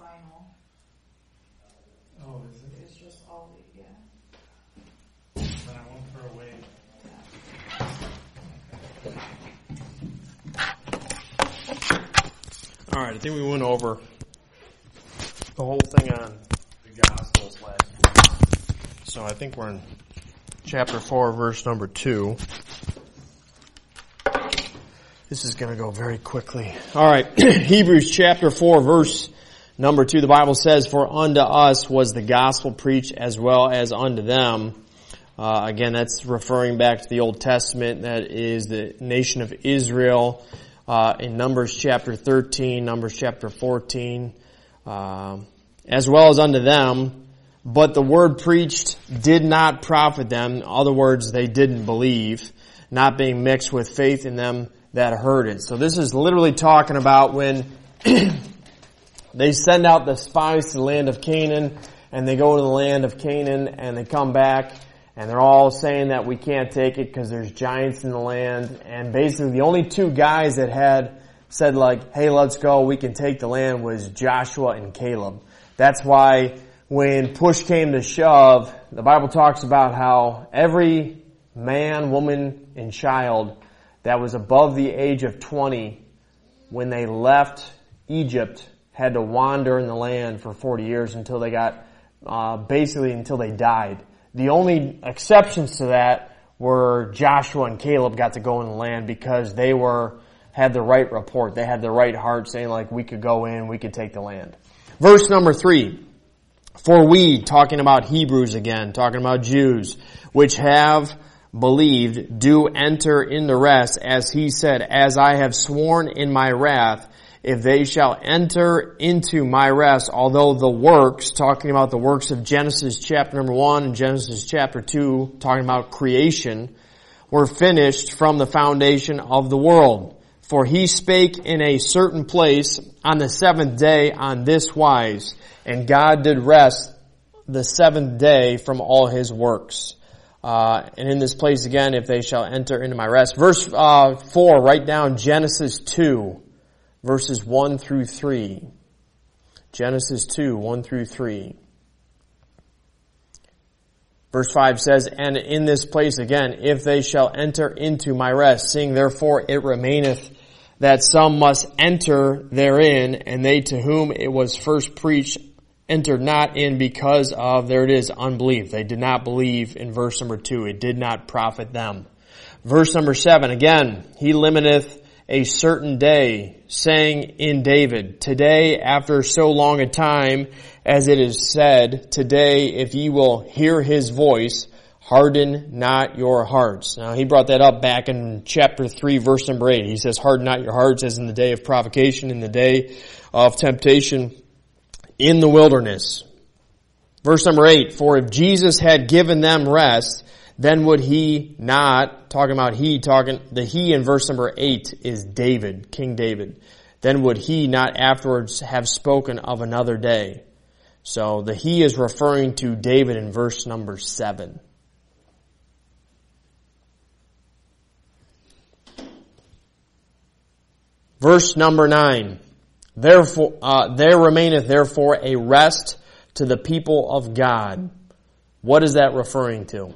final. Oh, is it? It's just all the, yeah. Then I won't throw away. All right, I think we went over the whole thing on the Gospels last week. So I think we're in chapter 4, verse number 2. This is going to go very quickly. All right, Hebrews chapter 4, verse number 2. The Bible says, "For unto us was the gospel preached as well as unto them." Again, that's referring back to the Old Testament. That is the nation of Israel. In Numbers chapter 13, Numbers chapter 14, as well as unto them. But the word preached did not profit them. In other words, they didn't believe, not being mixed with faith in them that heard it. So this is literally talking about when they send out the spies to the land of Canaan, and they go to the land of Canaan, and they come back, and they're all saying that we can't take it because there's giants in the land. And basically the only two guys that had said like, hey, let's go, we can take the land, was Joshua and Caleb. That's why when push came to shove, the Bible talks about how every man, woman, and child that was above the age of 20 when they left Egypt had to wander in the land for 40 years until they got, until they died. The only exceptions to that were Joshua and Caleb got to go in the land because they had the right report. They had the right heart saying like, we could go in, we could take the land. Verse number 3. "For we," talking about Hebrews again, talking about Jews, "which have believed, do enter in the rest, as he said, as I have sworn in my wrath, if they shall enter into my rest, although the works," talking about the works of Genesis chapter number 1 and Genesis chapter 2, talking about creation, "were finished from the foundation of the world. For he spake in a certain place on the seventh day on this wise, and God did rest the seventh day from all his works." And in this place again, "if they shall enter into my rest." Verse 4, write down Genesis 2, verses 1 through 3. Genesis 2, 1 through 3. Verse 5 says, "And in this place again, if they shall enter into my rest, seeing therefore it remaineth that some must enter therein, and they to whom it was first preached entered not in because of," there it is, unbelief. They did not believe in verse number 2. It did not profit them. Verse number 7, again, "He limiteth a certain day, saying in David, Today, after so long a time, as it is said, Today, if ye will hear his voice, harden not your hearts." Now, he brought that up back in chapter 3, verse number 8. He says, harden not your hearts as in the day of provocation, in the day of temptation in the wilderness. Verse number 8, "For if Jesus had given them rest, then would he not," talking about the he in verse number 8 is David, King David, "then would he not afterwards have spoken of another day." So the he is referring to David in verse number 7. Verse number 9. "Therefore, there remaineth therefore a rest to the people of God." What is that referring to?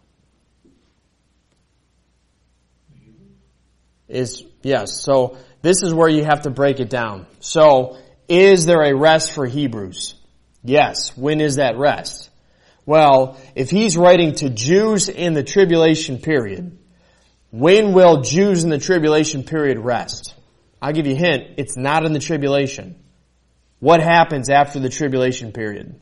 Yes, so this is where you have to break it down. So, is there a rest for Hebrews? Yes. When is that rest? Well, if he's writing to Jews in the tribulation period, when will Jews in the tribulation period rest? I'll give you a hint. It's not in the tribulation. What happens after the tribulation period?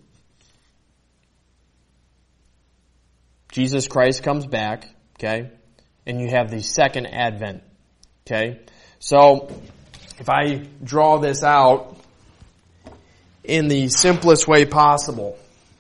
Jesus Christ comes back, okay? And you have the second advent, okay? So, if I draw this out in the simplest way possible,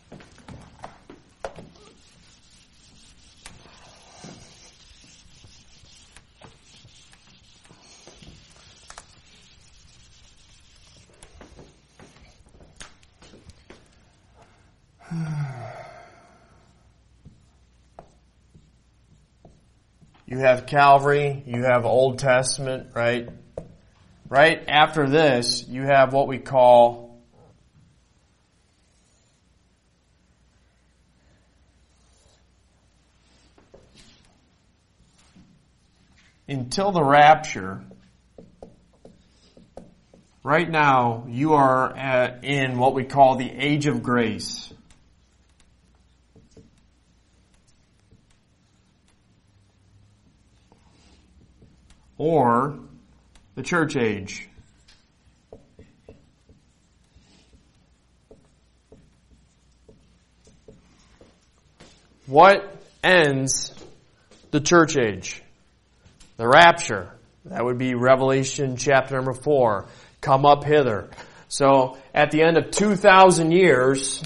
you have Calvary, you have Old Testament, right? Right after this, you have what we call until the rapture, right now you are in what we call the age of grace. Or the church age. What ends the church age? The rapture. That would be Revelation chapter number 4. Come up hither. So at the end of 2,000 years,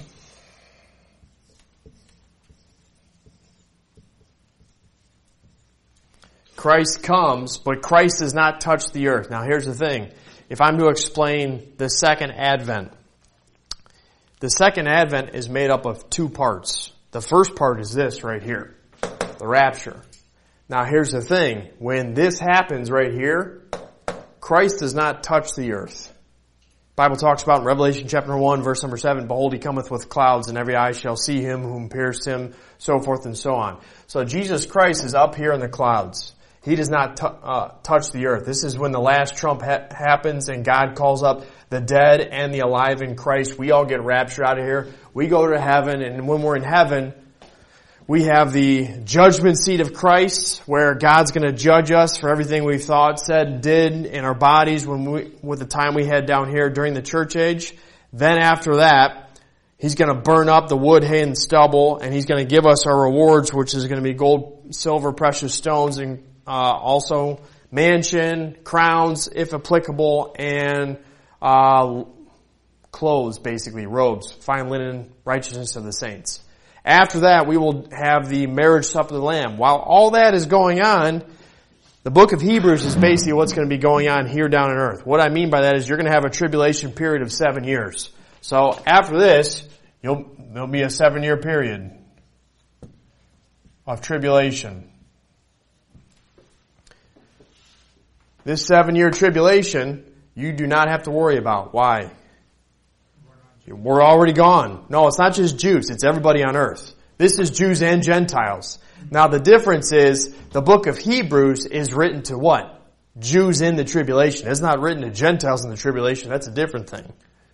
Christ comes, but Christ does not touch the earth. Now here's the thing. If I'm to explain the second advent, the second advent is made up of two parts. The first part is this right here, the rapture. Now here's the thing. When this happens right here, Christ does not touch the earth. The Bible talks about in Revelation chapter 1 verse number 7, behold, he cometh with clouds, and every eye shall see him whom pierced him, so forth and so on. So Jesus Christ is up here in the clouds. He does not touch the earth. This is when the last trump happens and God calls up the dead and the alive in Christ. We all get raptured out of here. We go to heaven, and when we're in heaven, we have the judgment seat of Christ, where God's going to judge us for everything we've thought, said, did in our bodies with the time we had down here during the church age. Then after that, He's going to burn up the wood, hay, and stubble, and He's going to give us our rewards, which is going to be gold, silver, precious stones, and also mansion, crowns, if applicable, and clothes, basically, robes, fine linen, righteousness of the saints. After that, we will have the marriage supper of the Lamb. While all that is going on, the book of Hebrews is basically what's going to be going on here down on earth. What I mean by that is you're going to have a tribulation period of 7 years. So after this, there'll be a 7-year period of tribulation. This 7-year tribulation, you do not have to worry about. Why? We're already gone. No, it's not just Jews. It's everybody on earth. This is Jews and Gentiles. Now the difference is the book of Hebrews is written to what? Jews in the tribulation. It's not written to Gentiles in the tribulation. That's a different thing.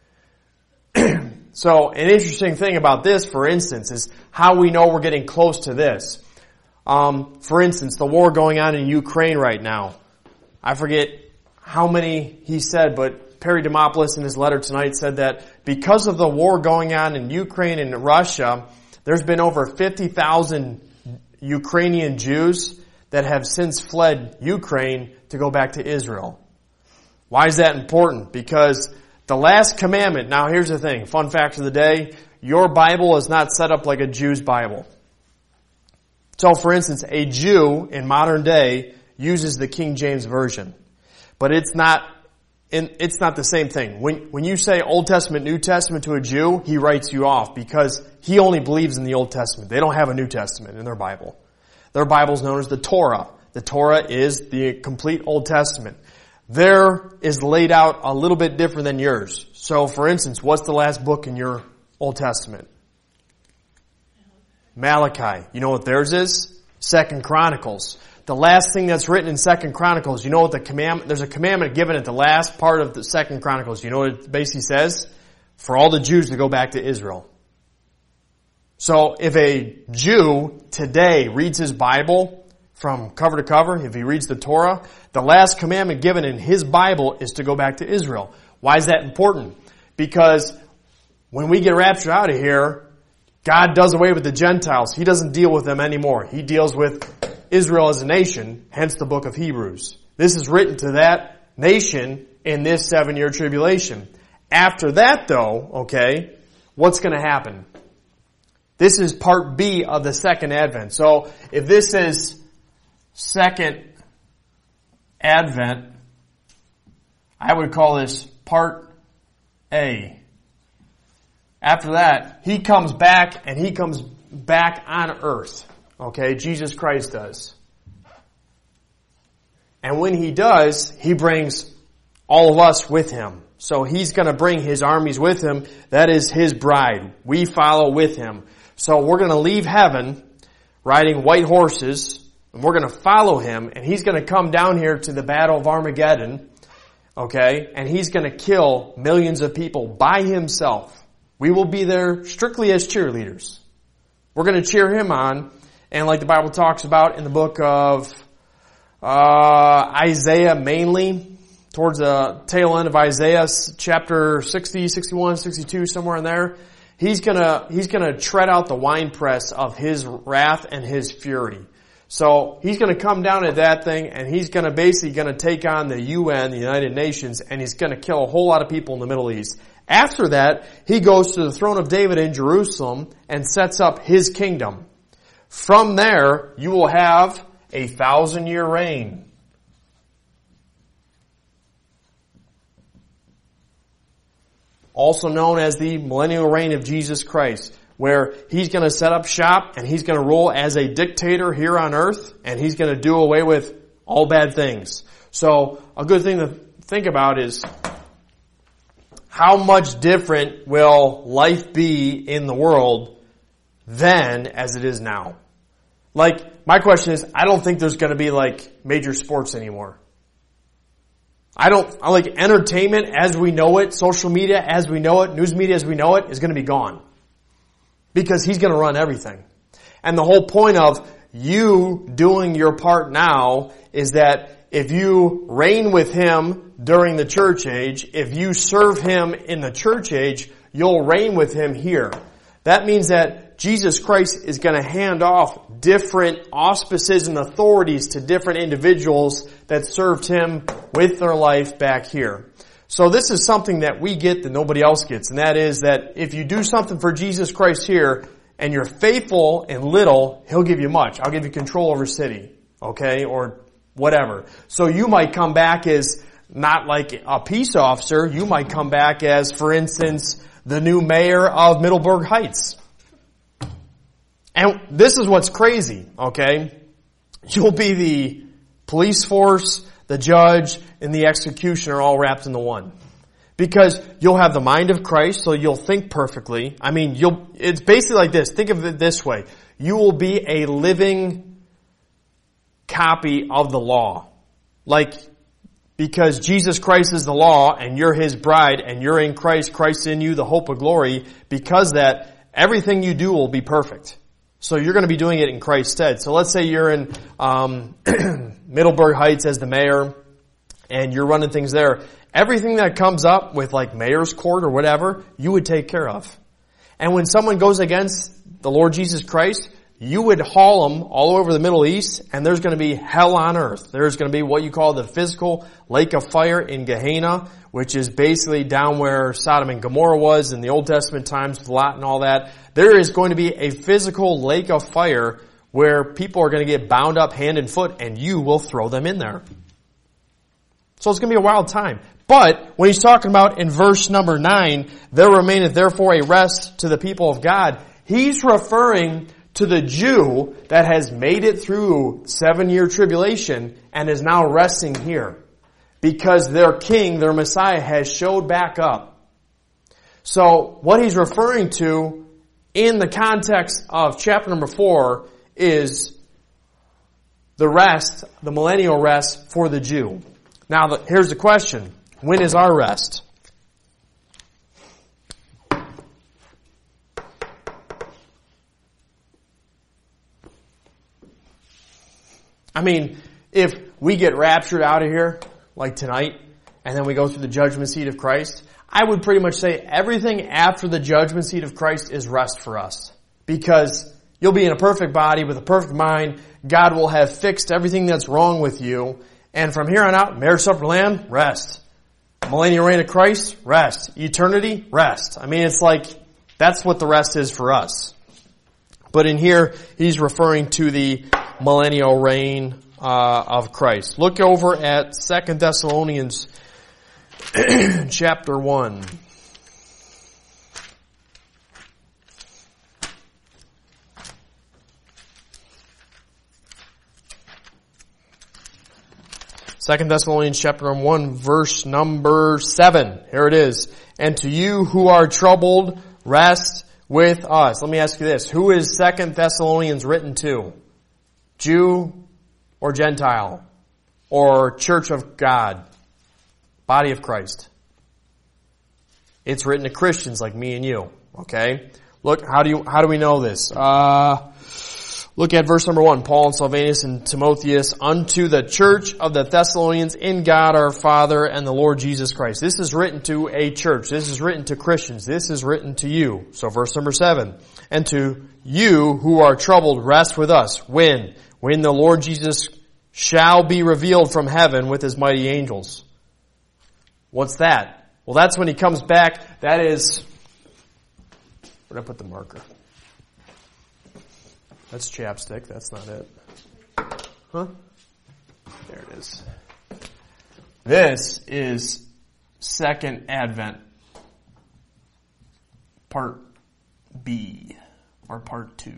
So an interesting thing about this, for instance, is how we know we're getting close to this. For instance, the war going on in Ukraine right now. I forget how many he said, but Perry Demopoulos in his letter tonight said that because of the war going on in Ukraine and Russia, there's been over 50,000 Ukrainian Jews that have since fled Ukraine to go back to Israel. Why is that important? Because the last commandment, now here's the thing, fun fact of the day, your Bible is not set up like a Jew's Bible. So for instance, a Jew in modern day uses the King James Version. But it's not the same thing. When you say Old Testament, New Testament to a Jew, he writes you off because he only believes in the Old Testament. They don't have a New Testament in their Bible. Their Bible is known as the Torah. The Torah is the complete Old Testament. There is laid out a little bit different than yours. So for instance, what's the last book in your Old Testament? Malachi. You know what theirs is? 2 Chronicles. The last thing that's written in 2 Chronicles, you know what there's a commandment given at the last part of the 2 Chronicles. You know what it basically says? For all the Jews to go back to Israel. So if a Jew today reads his Bible from cover to cover, if he reads the Torah, the last commandment given in his Bible is to go back to Israel. Why is that important? Because when we get raptured out of here, God does away with the Gentiles. He doesn't deal with them anymore. He deals with Israel as a nation, hence the book of Hebrews. This is written to that nation in this 7-year tribulation. After that though, okay, what's going to happen? This is part B of the second advent. So if this is second advent, I would call this part A. After that, he comes back and he comes back on earth. Okay, Jesus Christ does. And when he does, he brings all of us with him. So he's going to bring his armies with him. That is his bride. We follow with him. So we're going to leave heaven riding white horses And we're going to follow him, and he's going to come down here to the Battle of Armageddon, okay, and he's going to kill millions of people by himself. We will be there strictly as cheerleaders. We're going to cheer him on, and like the Bible talks about in the book of Isaiah mainly, towards the tail end of Isaiah, chapter 60, 61, 62, somewhere in there, he's gonna tread out the winepress of his wrath and his fury. So he's gonna come down at that thing, and he's gonna take on the UN, the United Nations, and he's gonna kill a whole lot of people in the Middle East. After that, he goes to the throne of David in Jerusalem and sets up his kingdom. From there, you will have a 1,000-year reign. Also known as the millennial reign of Jesus Christ, where he's going to set up shop and he's going to rule as a dictator here on earth, and he's going to do away with all bad things. So a good thing to think about is, how much different will life be in the world then as it is now? Like, my question is, I don't think there's going to be like major sports anymore. I like entertainment as we know it, social media as we know it, news media as we know it is going to be gone. Because he's going to run everything. And the whole point of you doing your part now is that if you reign with him during the church age, if you serve him in the church age, you'll reign with him here. That means that Jesus Christ is going to hand off different auspices and authorities to different individuals that served him with their life back here. So this is something that we get that nobody else gets, and that is that if you do something for Jesus Christ here and you're faithful in little, he'll give you much. I'll give you control over city, okay, or whatever. So you might come back as not like a peace officer. You might come back as, for instance, the new mayor of Middleburg Heights. And this is what's crazy, okay? You'll be the police force, the judge, and the executioner all wrapped into one. Because you'll have the mind of Christ, so you'll think perfectly. I mean, it's basically like this. Think of it this way. You will be a living copy of the law. Like, because Jesus Christ is the law, and you're his bride, and you're in Christ, Christ in you, the hope of glory, because that everything you do will be perfect. So you're going to be doing it in Christ's stead. So let's say you're in Middleburg Heights as the mayor, and you're running things there. Everything that comes up with like mayor's court or whatever, you would take care of. And when someone goes against the Lord Jesus Christ, you would haul them all over the Middle East, and there's going to be hell on earth. There's going to be what you call the physical lake of fire in Gehenna, which is basically down where Sodom and Gomorrah was in the Old Testament times with Lot and all that. There is going to be a physical lake of fire where people are going to get bound up hand and foot, and you will throw them in there. So it's going to be a wild time. But when he's talking about in verse number 9, there remaineth therefore a rest to the people of God, he's referring to the Jew that has made it through 7-year tribulation and is now resting here. Because their king, their Messiah, has showed back up. So what he's referring to in the context of chapter number 4 is the rest, the millennial rest for the Jew. Now here's the question. When is our rest? I mean, if we get raptured out of here, like tonight, and then we go through the judgment seat of Christ, I would pretty much say everything after the judgment seat of Christ is rest for us. Because you'll be in a perfect body with a perfect mind. God will have fixed everything that's wrong with you. And from here on out, marriage supper Lamb, rest. Millennial reign of Christ, rest. Eternity, rest. I mean, it's like, that's what the rest is for us. But in here, he's referring to the millennial reign of Christ. Look over at 2 Thessalonians chapter 1. Second Thessalonians chapter 1, verse number 7. Here it is. And to you who are troubled, rest with us. Let me ask you this. Who is 2 Thessalonians written to? Jew, or Gentile or Church of God, body of Christ. It's written to Christians like me and you. Okay? Look, how do we know this? Look at verse number 1. Paul and Silvanus and Timotheus unto the church of the Thessalonians in God our Father and the Lord Jesus Christ. This is written to a church. This is written to Christians. This is written to you. So verse number 7. And to you who are troubled, rest with us. When the Lord Jesus shall be revealed from heaven with his mighty angels. What's that? Well, that's when he comes back. That is, where did I put the marker? That's chapstick. That's not it. Huh? There it is. This is Second Advent, Part B, or Part 2.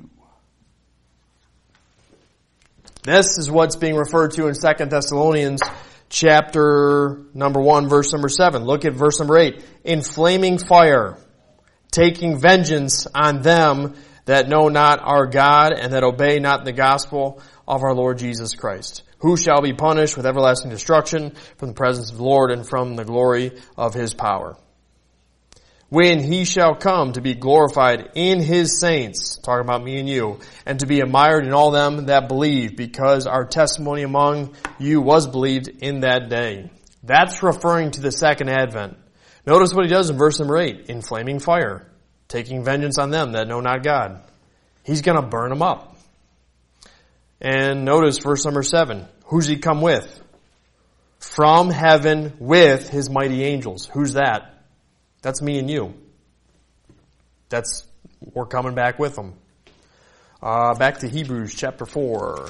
This is what's being referred to in 2 Thessalonians chapter number 1, verse number 7. Look at verse number 8. In flaming fire, taking vengeance on them that know not our God and that obey not the gospel of our Lord Jesus Christ, who shall be punished with everlasting destruction from the presence of the Lord and from the glory of his power. When he shall come to be glorified in his saints, talking about me and you, and to be admired in all them that believe, because our testimony among you was believed in that day. That's referring to the second advent. Notice what he does in verse number 8, in flaming fire, taking vengeance on them that know not God. He's going to burn them up. And notice verse number 7, who's he come with? From heaven with his mighty angels. Who's that? That's me and you. We're coming back with them. Back to Hebrews chapter 4.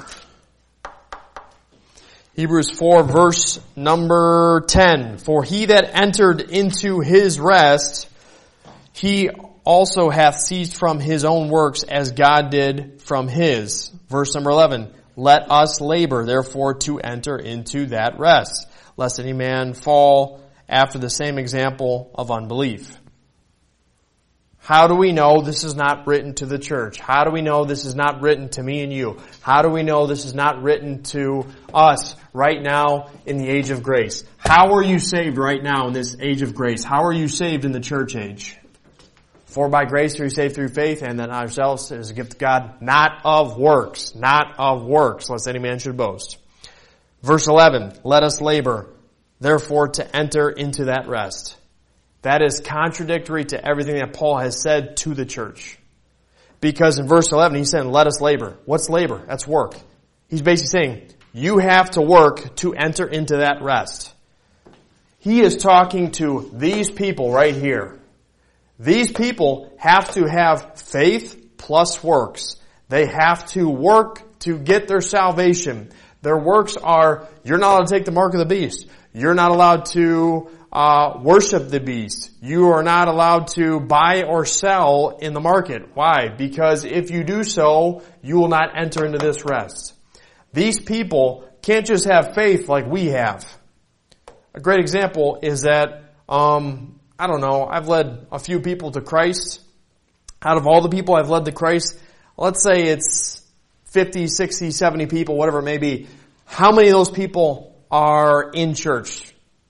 Hebrews 4 verse number 10. For he that entered into his rest, he also hath ceased from his own works as God did from his. Verse number 11. Let us labor therefore to enter into that rest, lest any man fall after the same example of unbelief. How do we know this is not written to the church? How do we know this is not written to me and you? How do we know this is not written to us right now in the age of grace? How are you saved right now in this age of grace? How are you saved in the church age? For by grace are you saved through faith, and that not ourselves is a gift of God, not of works, lest any man should boast. Verse 11, let us labor therefore to enter into that rest. That is contradictory to everything that Paul has said to the church. Because in verse 11 he's saying, let us labor. What's labor? That's work. He's basically saying, you have to work to enter into that rest. He is talking to these people right here. These people have to have faith plus works. They have to work to get their salvation. Their works are, you're not allowed to take the mark of the beast. You're not allowed to worship the beast. You are not allowed to buy or sell in the market. Why? Because if you do so, you will not enter into this rest. These people can't just have faith like we have. A great example is that, I've led a few people to Christ. Out of all the people I've led to Christ, let's say it's 50, 60, 70 people, whatever it may be. How many of those people are in church?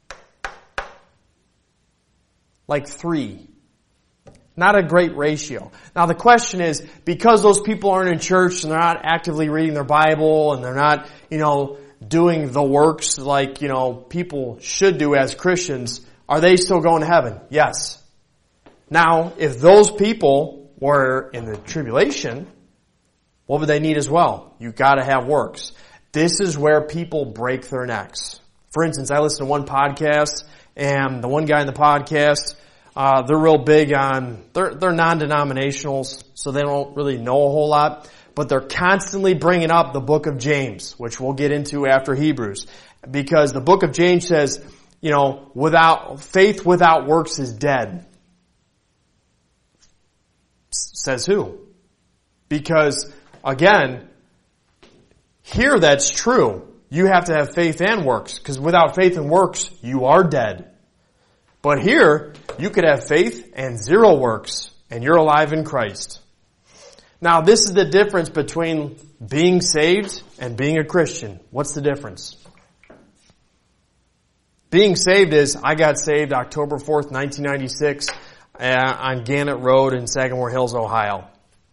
Like 3. Not a great ratio. Now the question is, because those people aren't in church and they're not actively reading their Bible and they're not, doing the works like, people should do as Christians, are they still going to heaven? Yes. Now, if those people were in the tribulation, what would they need as well? You gotta have works. This is where people break their necks. For instance, I listen to one podcast, and the one guy in the podcast, they're real big on, they're non-denominationals, so they don't really know a whole lot, but they're constantly bringing up the book of James, which we'll get into after Hebrews, because the book of James says, faith without works is dead. Says who? Because, again, here that's true. You have to have faith and works, because without faith and works, you are dead. But here, you could have faith and 0 works, and you're alive in Christ. Now, this is the difference between being saved and being a Christian. What's the difference? Being saved is, I got saved October 4th, 1996 on Gannett Road in Sagamore Hills, Ohio.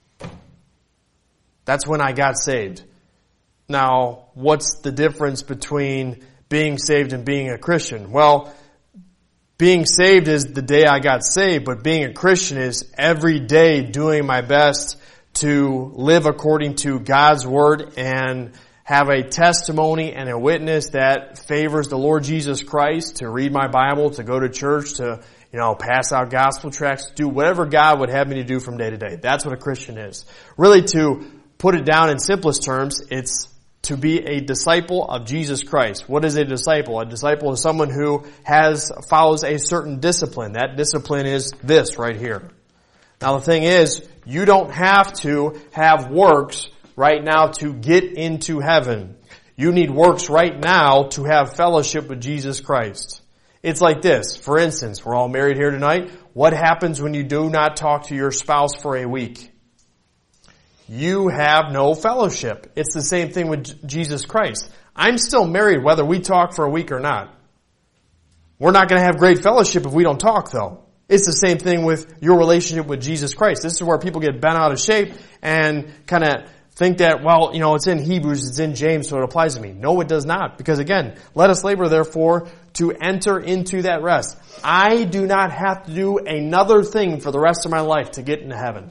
That's when I got saved. Now, what's the difference between being saved and being a Christian? Well, being saved is the day I got saved, but being a Christian is every day doing my best to live according to God's Word and have a testimony and a witness that favors the Lord Jesus Christ, to read my Bible, to go to church, to, pass out gospel tracts, do whatever God would have me to do from day to day. That's what a Christian is. Really, to put it down in simplest terms, it's to be a disciple of Jesus Christ. What is a disciple? A disciple is someone who follows a certain discipline. That discipline is this right here. Now the thing is, you don't have to have works right now to get into heaven. You need works right now to have fellowship with Jesus Christ. It's like this. For instance, we're all married here tonight. What happens when you do not talk to your spouse for a week? You have no fellowship. It's the same thing with Jesus Christ. I'm still married whether we talk for a week or not. We're not going to have great fellowship if we don't talk, though. It's the same thing with your relationship with Jesus Christ. This is where people get bent out of shape and kind of think that, it's in Hebrews, it's in James, so it applies to me. No, it does not. Because again, let us labor, therefore, to enter into that rest. I do not have to do another thing for the rest of my life to get into heaven.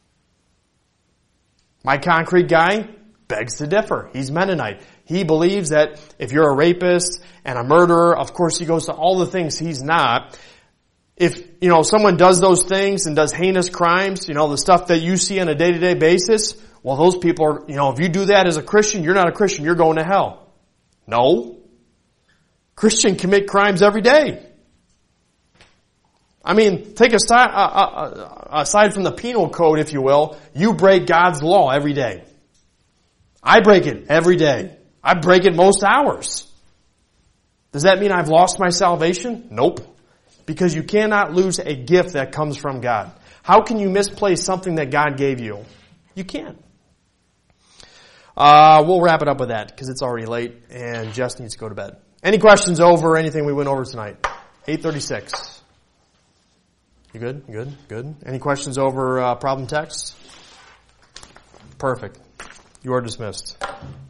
My concrete guy begs to differ. He's Mennonite. He believes that if you're a rapist and a murderer, of course he goes to all the things he's not. If, someone does those things and does heinous crimes, the stuff that you see on a day-to-day basis, well, those people are, if you do that as a Christian, you're not a Christian, you're going to hell. No. Christians commit crimes every day. Take aside from the penal code, if you will, you break God's law every day. I break it every day. I break it most hours. Does that mean I've lost my salvation? Nope. Because you cannot lose a gift that comes from God. How can you misplace something that God gave you? You can't. We'll wrap it up with that because it's already late and Jess needs to go to bed. Any questions over anything we went over tonight? 8:36. You good? Good. Any questions over problem text? Perfect. You are dismissed.